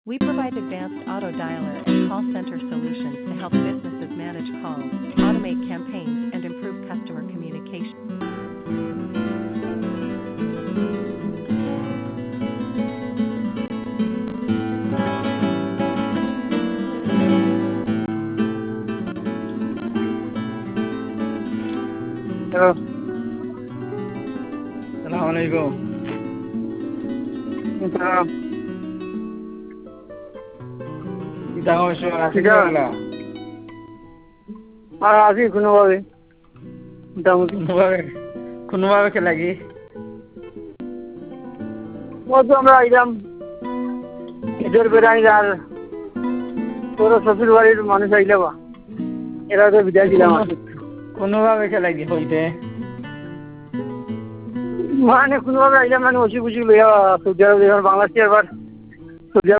We provide advanced auto dialer and call center solutions to help businesses manage calls, automate campaigns, and improve customer communication. Hello, সালাম আলাইকুম। কিতা করছো? আছি কিতা? বললা আর আছি কোনোভাবে মোটামুটি। কোনোভাবে খেলা কি ও তো আমরা আইলাম ঈদের বেড়াই আর তোর শ্বশুর বাড়ির মানুষ আইলে বা এরা তো বিদায় দিলাম আর কি। কোনোভাবে খেলা কি হইতে মানে কোনোভাবে আইলাম মানে ওষি বুঝি লইয়া সৌদি আরব বাংলাদেশে আবার সৌদি আরব